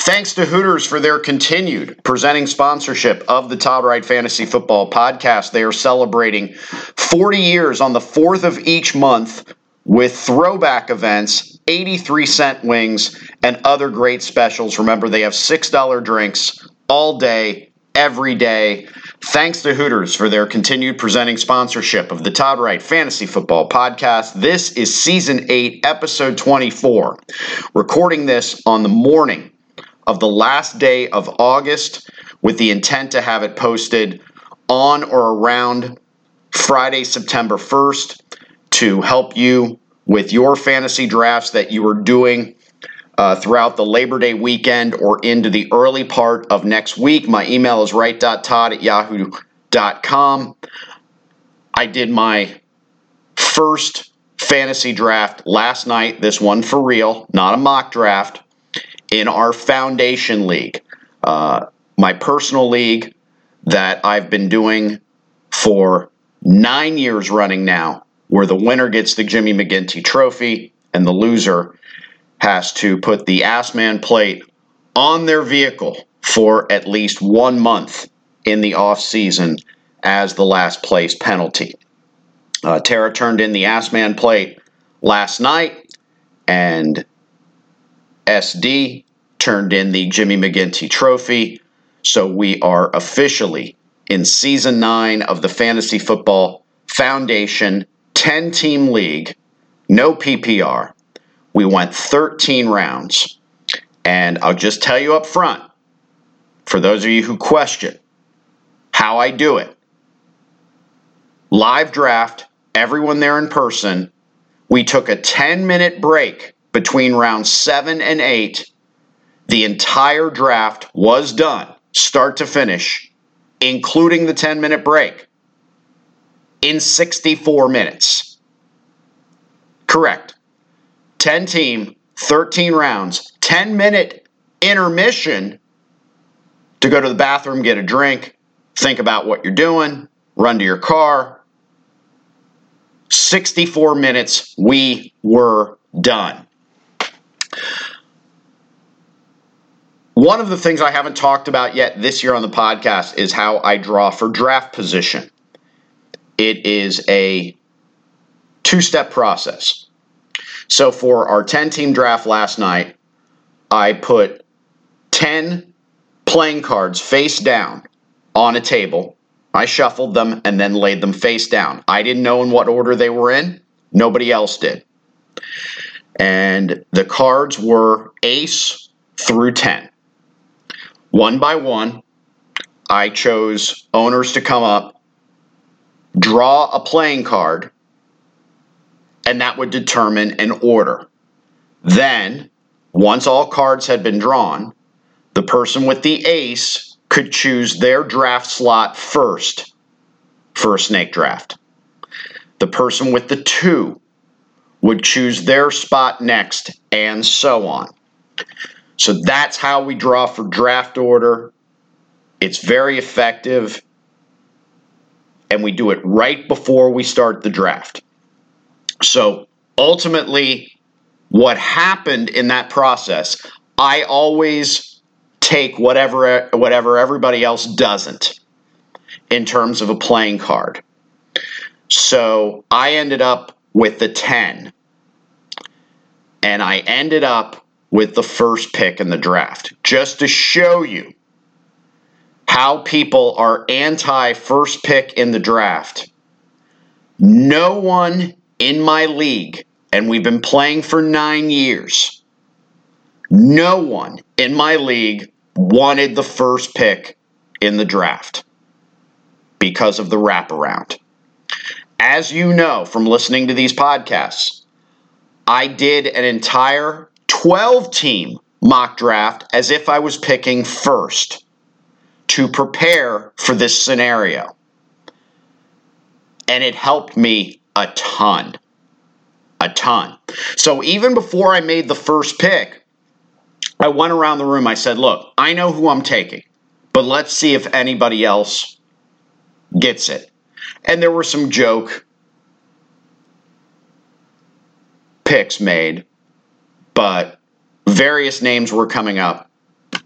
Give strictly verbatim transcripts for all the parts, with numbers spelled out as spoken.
Thanks to Hooters for their continued presenting sponsorship of the Todd Wright Fantasy Football Podcast. They are celebrating forty years on the fourth of each month with throwback events, eighty-three cent wings, and other great specials. Remember, they have six dollar drinks all day, every day. Thanks to Hooters for their continued presenting sponsorship of the Todd Wright Fantasy Football Podcast. This is Season eight, Episode twenty-four. Recording this on the morning of the last day of August with the intent to have it posted on or around Friday, September first to help you with your fantasy drafts that you are doing uh, throughout the Labor Day weekend or into the early part of next week. My email is wright dot todd at yahoo dot com. I did my first fantasy draft last night, this one for real, not a mock draft, in our Foundation League, uh, my personal league that I've been doing for nine years running now, where the winner gets the Jimmy McGinty Trophy and the loser has to put the Assman plate on their vehicle for at least one month in the off season as the last place penalty. Uh, Tara turned in the Assman plate last night, and S D turned in the Jimmy McGinty Trophy. So we are officially in Season nine of the Fantasy Football Foundation ten-team league, no P P R. We went thirteen rounds. And I'll just tell you up front, for those of you who question how I do it, live draft, everyone there in person. We took a ten-minute break between rounds seven and eight. The entire draft was done, start to finish, including the ten-minute break, in sixty-four minutes. Correct. ten-team, thirteen rounds, ten-minute intermission to go to the bathroom, get a drink, think about what you're doing, run to your car. sixty-four minutes, we were done. One of the things I haven't talked about yet this year on the podcast is how I draw for draft position. It is a two-step process. So for our ten-team draft last night, I put ten playing cards face down on a table. I shuffled them and then laid them face down. I didn't know in what order they were in. Nobody else did. And the cards were ace through ten. One by one, I chose owners to come up, draw a playing card, and that would determine an order. Then, once all cards had been drawn, the person with the ace could choose their draft slot first for a snake draft. The person with the two would choose their spot next, and so on. So that's how we draw for draft order. It's very effective, and we do it right before we start the draft. So ultimately, what happened in that process, I always take whatever, whatever everybody else doesn't in terms of a playing card. So I ended up with the ten, and I ended up with the first pick in the draft, just to show you how people are anti-first pick in the draft. No one in my league, and we've been playing for nine years, no one in my league wanted the first pick in the draft because of the wraparound. As you know from listening to these podcasts, I did an entire twelve-team mock draft as if I was picking first to prepare for this scenario. And it helped me a ton. A ton. So even before I made the first pick, I went around the room. I said, look, I know who I'm taking, but let's see if anybody else gets it. And there were some joke picks made, but various names were coming up.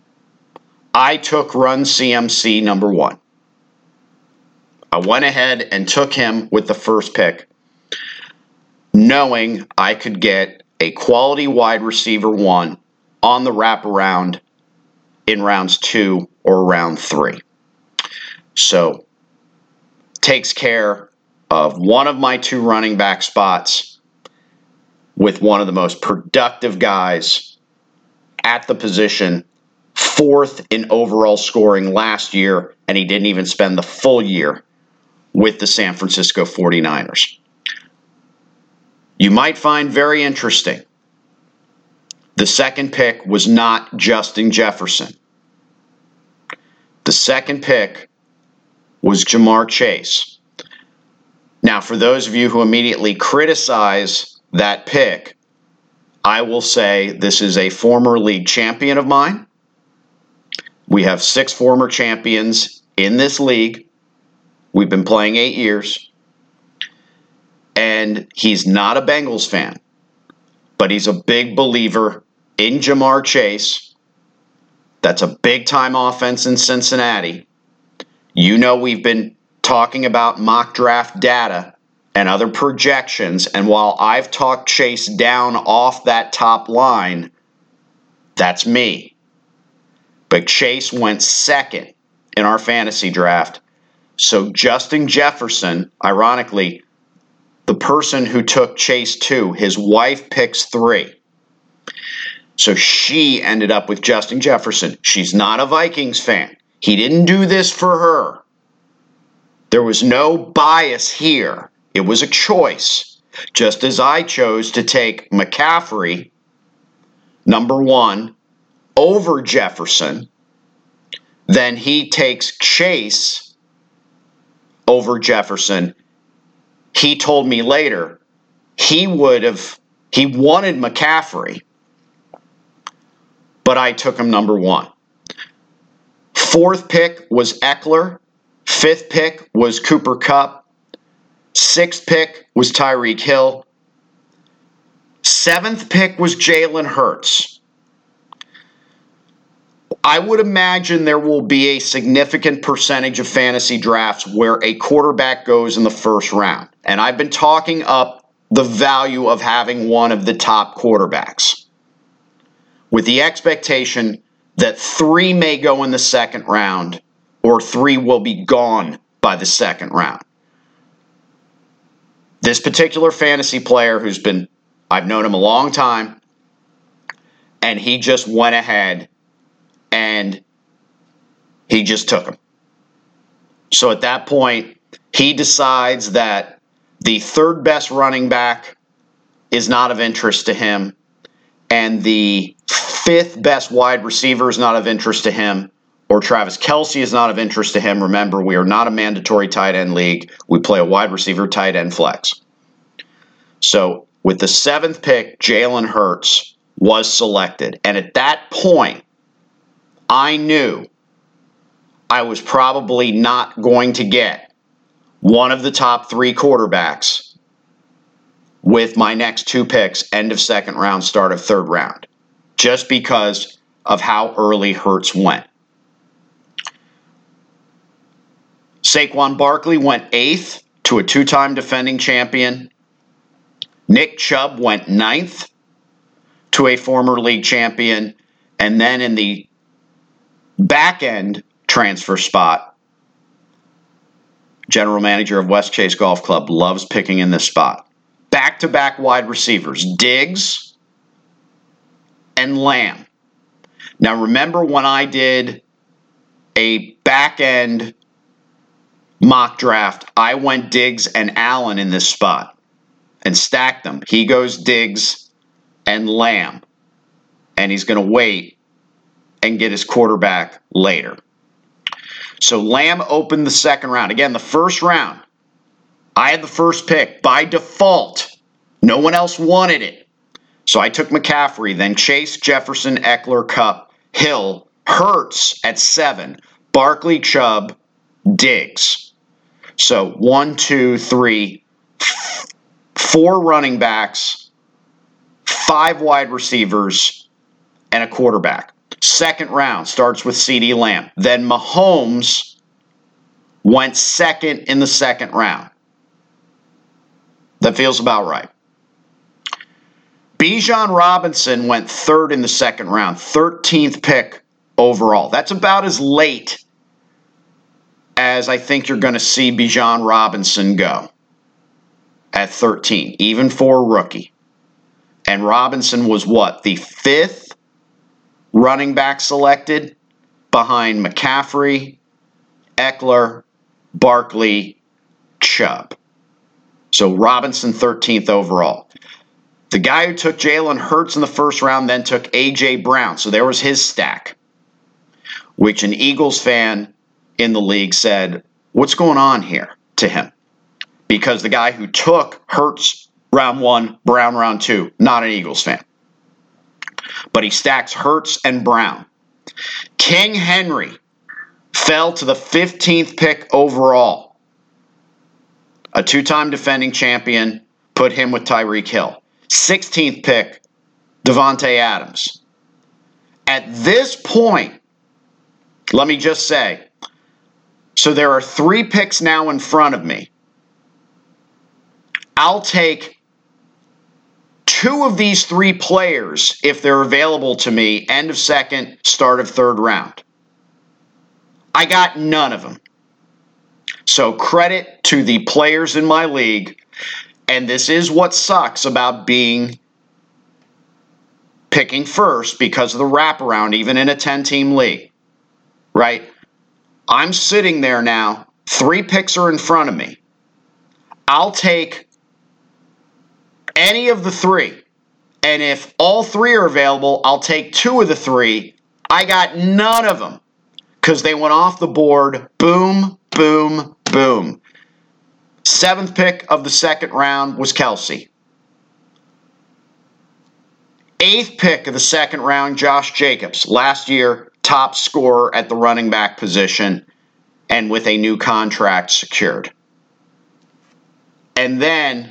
I took Run C M C number one. I went ahead and took him with the first pick, knowing I could get a quality wide receiver one on the wraparound in rounds two or round three. So, takes care of one of my two running back spots with one of the most productive guys at the position, fourth in overall scoring last year, and he didn't even spend the full year with the San Francisco forty-niners. You might find very interesting, the second pick was not Justin Jefferson. The second pick was Ja'Marr Chase. Now, for those of you who immediately criticize that pick, I will say this is a former league champion of mine. We have six former champions in this league. We've been playing eight years. And he's not a Bengals fan, but he's a big believer in Ja'Marr Chase. That's a big-time offense in Cincinnati. You know we've been talking about mock draft data and other projections, and while I've talked Chase down off that top line, that's me. But Chase went second in our fantasy draft. So Justin Jefferson, ironically, the person who took Chase two, his wife picks three. So she ended up with Justin Jefferson. She's not a Vikings fan. He didn't do this for her. There was no bias here. It was a choice. Just as I chose to take McCaffrey, number one, over Jefferson, then he takes Chase over Jefferson. He told me later he would have, he wanted McCaffrey, but I took him number one. Fourth pick was Eckler. Fifth pick was Cooper Kupp. Sixth pick was Tyreek Hill. Seventh pick was Jalen Hurts. I would imagine there will be a significant percentage of fantasy drafts where a quarterback goes in the first round. And I've been talking up the value of having one of the top quarterbacks, with the expectation that three may go in the second round or three will be gone by the second round. This particular fantasy player who's been, I've known him a long time, and he just went ahead and he just took him. So at that point, he decides that the third best running back is not of interest to him, and the fifth best wide receiver is not of interest to him, or Travis Kelce is not of interest to him. Remember, we are not a mandatory tight end league. We play a wide receiver tight end flex. So with the seventh pick, Jalen Hurts was selected. And at that point, I knew I was probably not going to get one of the top three quarterbacks with my next two picks, end of second round, start of third round, just because of how early Hurts went. Saquon Barkley went eighth to a two-time defending champion. Nick Chubb went ninth to a former league champion. And then in the back-end transfer spot, general manager of West Chase Golf Club loves picking in this spot. Back-to-back wide receivers, Diggs and Lamb. Now remember when I did a back-end mock draft, I went Diggs and Allen in this spot and stacked them. He goes Diggs and Lamb, and he's going to wait and get his quarterback later. So Lamb opened the second round. Again, the first round, I had the first pick by default. No one else wanted it. So I took McCaffrey, then Chase, Jefferson, Eckler, Kupp, Hill, Hurts at seven, Barkley, Chubb, Diggs. So one, two, three, four running backs, five wide receivers, and a quarterback. Second round starts with CeeDee Lamb. Then Mahomes went second in the second round. That feels about right. Bijan Robinson went third in the second round, thirteenth pick overall. That's about as late as I think you're going to see Bijan Robinson go at thirteen, even for a rookie. And Robinson was what? The fifth running back selected behind McCaffrey, Eckler, Barkley, Chubb. So Robinson thirteenth overall. The guy who took Jalen Hurts in the first round then took A J. Brown. So there was his stack, which an Eagles fan in the league said, what's going on here to him? Because the guy who took Hurts round one, Brown round two, not an Eagles fan. But he stacks Hurts and Brown. King Henry fell to the fifteenth pick overall. A two-time defending champion, put him with Tyreek Hill. sixteenth pick, Devontae Adams. At this point, let me just say, so there are three picks now in front of me. I'll take two of these three players if they're available to me, end of second, start of third round. I got none of them. So credit to the players in my league. And this is what sucks about being picking first because of the wraparound, even in a ten-team league, right? I'm sitting there now. Three picks are in front of me. I'll take any of the three. And if all three are available, I'll take two of the three. I got none of them because they went off the board. Boom, boom, boom. Seventh pick of the second round was Kelsey. Eighth pick of the second round, Josh Jacobs. Last year, top scorer at the running back position and with a new contract secured. And then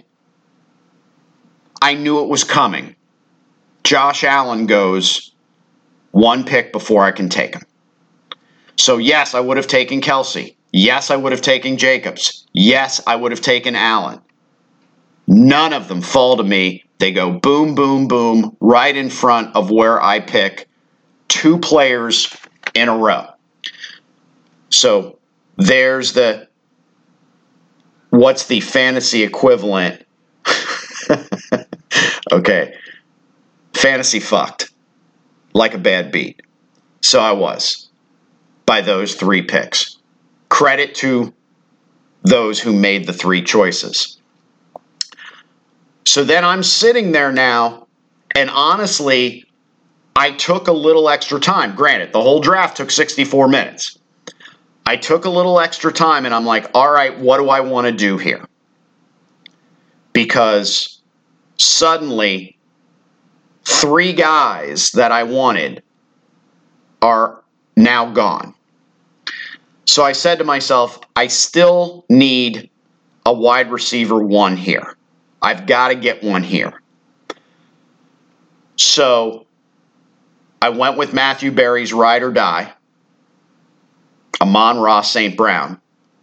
I knew it was coming. Josh Allen goes one pick before I can take him. So yes, I would have taken Kelsey. Yes, I would have taken Jacobs. Yes, I would have taken Allen. None of them fall to me. They go boom, boom, boom, right in front of where I pick two players in a row. So there's the, what's the fantasy equivalent? Okay. Fantasy fucked. Like a bad beat. So I was. By those three picks. Credit to those who made the three choices. So then I'm sitting there now, and honestly, I took a little extra time. Granted, the whole draft took sixty-four minutes. I took a little extra time, and I'm like, all right, what do I want to do here? Because suddenly, three guys that I wanted are now gone. So I said to myself, I still need a wide receiver one here. I've got to get one here. So I went with Matthew Berry's ride or die, Amon-Ra Saint Brown,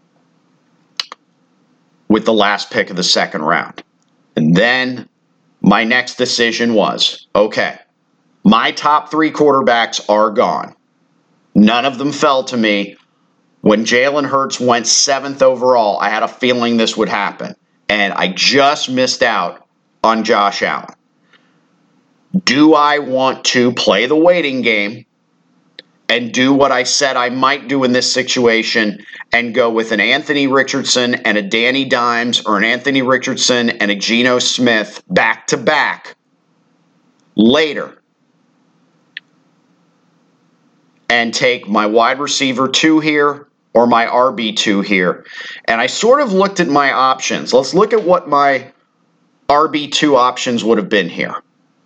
with the last pick of the second round. And then my next decision was, okay, my top three quarterbacks are gone. None of them fell to me. When Jalen Hurts went seventh overall, I had a feeling this would happen. And I just missed out on Josh Allen. Do I want to play the waiting game and do what I said I might do in this situation and go with an Anthony Richardson and a Danny Dimes or an Anthony Richardson and a Geno Smith back to back later and take my wide receiver two here or my R B two here? And I sort of looked at my options. Let's look at what my R B two options would have been here.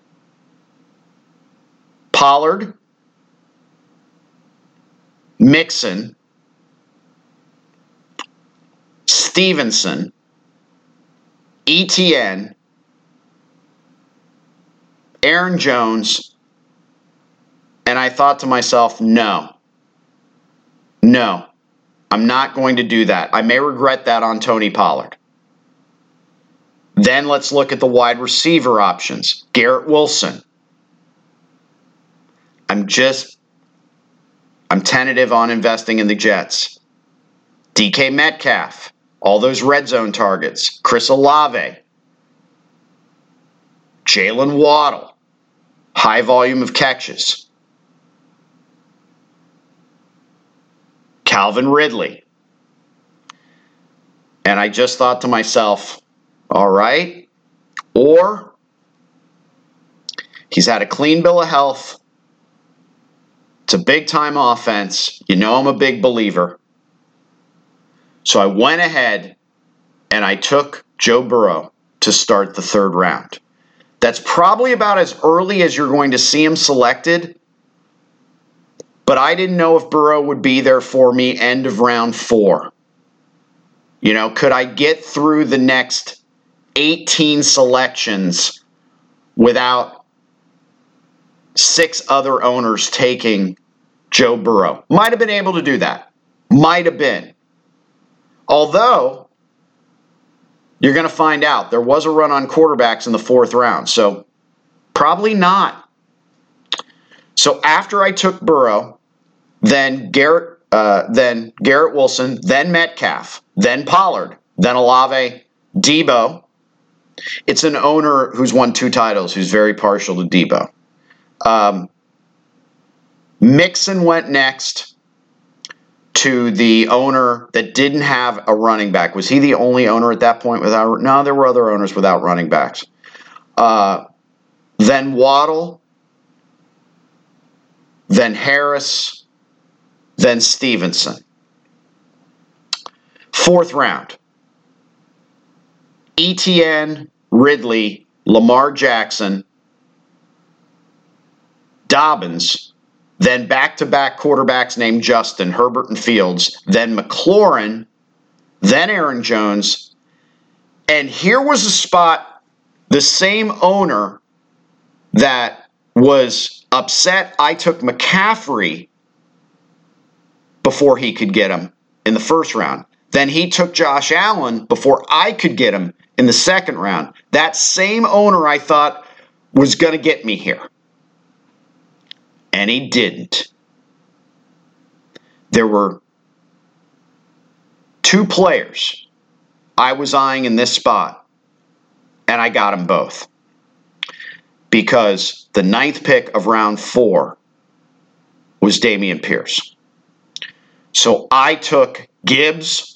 Pollard, Mixon, Stevenson, E T N, Aaron Jones, And I thought to myself, no, no, I'm not going to do that. I may regret that on Tony Pollard. Then let's look at the wide receiver options. Garrett Wilson. I'm just, I'm tentative on investing in the Jets. D K Metcalf. All those red zone targets. Chris Olave. Jalen Waddle. High volume of catches. Calvin Ridley. And I just thought to myself, all right, or he's had a clean bill of health. It's a big-time offense. You know I'm a big believer. So I went ahead and I took Joe Burrow to start the third round. That's probably about as early as you're going to see him selected. But I didn't know if Burrow would be there for me end of round four. You know, could I get through the next eighteen selections without six other owners taking Joe Burrow? Might have been able to do that. Might have been. Although, you're going to find out there was a run on quarterbacks in the fourth round. So, probably not. So, after I took Burrow, then Garrett, uh, then Garrett Wilson, then Metcalf, then Pollard, then Olave, Debo. It's an owner who's won two titles who's very partial to Debo. Um, Mixon went next to the owner that didn't have a running back. Was he the only owner at that point without? No, there were other owners without running backs. Uh, then Waddle, then Harris, then Stevenson. Fourth round. Etienne, Ridley, Lamar Jackson, Dobbins, then back-to-back quarterbacks named Justin, Herbert and Fields, then McLaurin, then Aaron Jones. And here was a spot, the same owner that was upset I took McCaffrey before he could get him in the first round. Then he took Josh Allen before I could get him in the second round. That same owner I thought was going to get me here. And he didn't. There were two players I was eyeing in this spot, and I got them both. Because the ninth pick of round four was Dameon Pierce. So I took Gibbs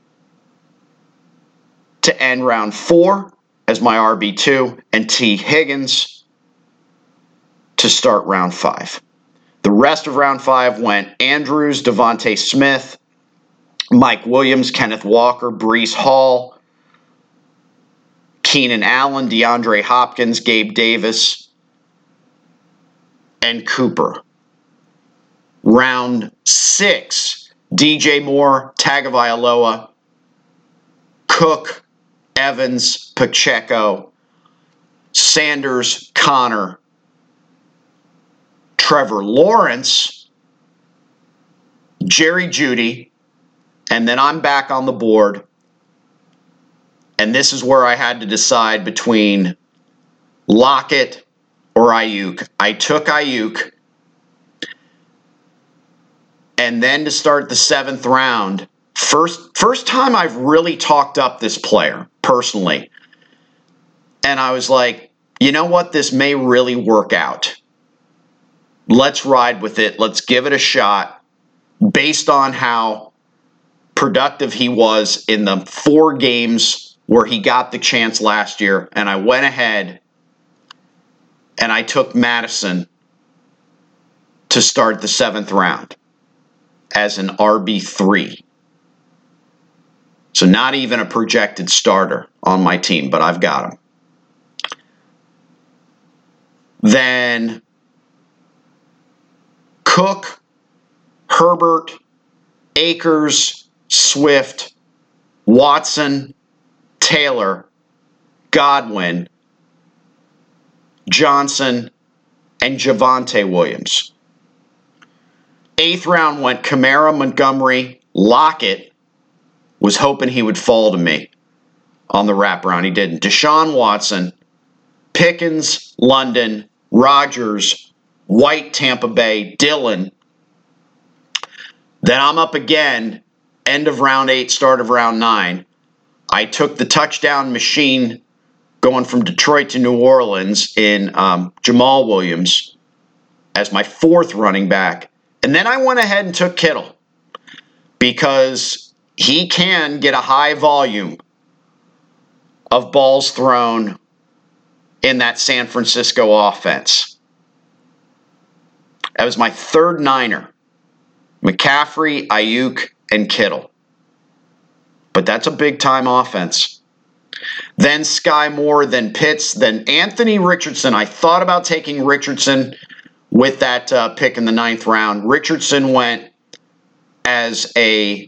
to end round four as my R B two and T. Higgins to start round five. The rest of round five went Andrews, Devontae Smith, Mike Williams, Kenneth Walker, Breece Hall, Keenan Allen, DeAndre Hopkins, Gabe Davis, and Cooper. Round six, D J Moore, Tagovailoa, Cook, Evans, Pacheco, Sanders, Connor, Trevor Lawrence, Jerry Jeudy, and then I'm back on the board. And this is where I had to decide between Lockett or Ayuk. I took Ayuk. And then to start the seventh round, first, first time I've really talked up this player, personally. And I was like, you know what? This may really work out. Let's ride with it. Let's give it a shot based on how productive he was in the four games where he got the chance last year. And I went ahead and I took Madison to start the seventh round as an R B three. So not even a projected starter on my team, but I've got him. Then Cook, Herbert, Akers, Swift, Watson, Taylor, Godwin, Johnson, and Javonte Williams. Eighth round went Kamara, Montgomery, Lockett. Was hoping he would fall to me on the wraparound. He didn't. Deshaun Watson, Pickens, London, Rodgers, White, Tampa Bay, Dillon. Then I'm up again, end of round eight, start of round nine. I took the touchdown machine going from Detroit to New Orleans in um, Jamal Williams as my fourth running back. And then I went ahead and took Kittle because he can get a high volume of balls thrown in that San Francisco offense. That was my third Niner. McCaffrey, Ayuk, and Kittle. But that's a big-time offense. Then Sky Moore, then Pitts, then Anthony Richardson. I thought about taking Richardson with that uh, pick in the ninth round. Richardson went as a...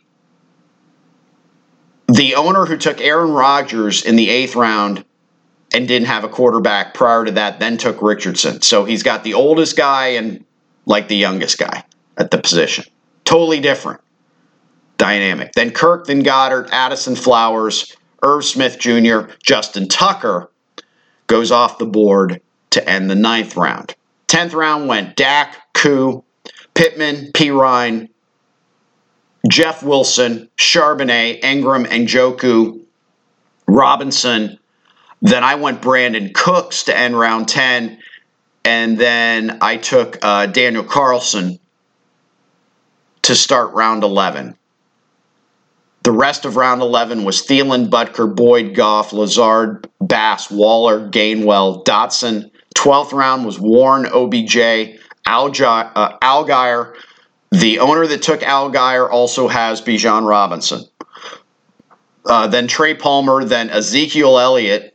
The owner who took Aaron Rodgers in the eighth round and didn't have a quarterback prior to that then took Richardson. So he's got the oldest guy and like the youngest guy at the position. Totally different dynamic. Then Kirk, then Goddard, Addison Flowers, Irv Smith Junior, Justin Tucker goes off the board to end the ninth round. Tenth round went Dak, Koo, Pittman, Pirine, Jeff Wilson, Charbonnet, Ingram, Njoku, Robinson. Then I went Brandon Cooks to end round ten. And then I took uh, Daniel Carlson to start round eleven. The rest of round eleven was Thielen, Butker, Boyd, Goff, Lazard, Bass, Waller, Gainwell, Dotson. twelfth round was Warren, O B J, Algi- uh, Algier. The owner that took Algier also has Bijan Robinson. Uh, then Trey Palmer, then Ezekiel Elliott,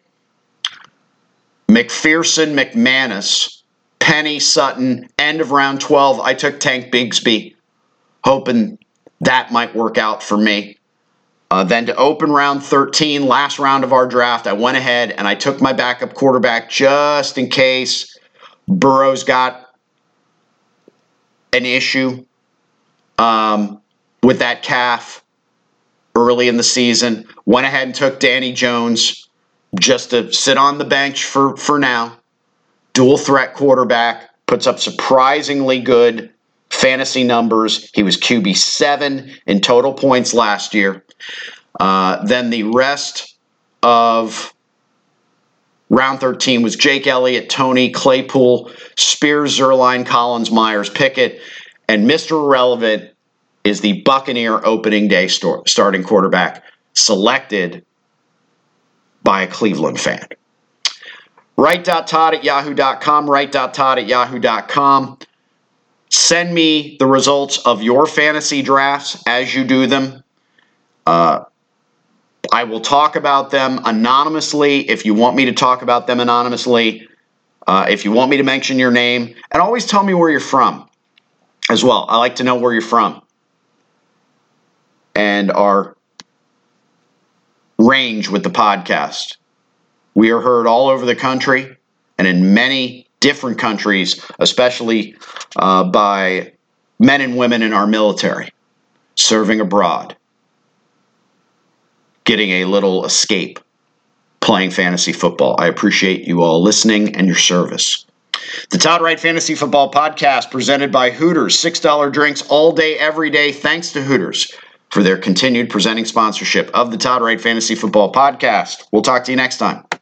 McPherson, McManus, Penny, Sutton. End of round twelve, I took Tank Bigsby, hoping that might work out for me. Uh, then to open round thirteen, last round of our draft, I went ahead and I took my backup quarterback just in case Burrow's got an issue um, with that calf early in the season. Went ahead and took Danny Jones just to sit on the bench for, for now. Dual threat quarterback, puts up surprisingly good fantasy numbers. He was Q B seven in total points last year. Uh, then the rest of round thirteen was Jake Elliott, Tony, Claypool, Spears, Zerline, Collins, Myers, Pickett, and Mister Irrelevant is the Buccaneer opening day store, starting quarterback selected by a Cleveland fan. Write.todd at yahoo dot com, write.todd at yahoo dot com. Send me the results of your fantasy drafts as you do them. Uh, I will talk about them anonymously if you want me to talk about them anonymously. Uh, if you want me to mention your name. And always tell me where you're from as well. I like to know where you're from and our range with the podcast. We are heard all over the country and in many different countries, especially uh, by men and women in our military serving abroad, getting a little escape playing fantasy football. I appreciate you all listening and your service. The Todd Wright Fantasy Football Podcast presented by Hooters. six dollars drinks all day, every day. Thanks to Hooters for their continued presenting sponsorship of the Todd Wright Fantasy Football Podcast. We'll talk to you next time.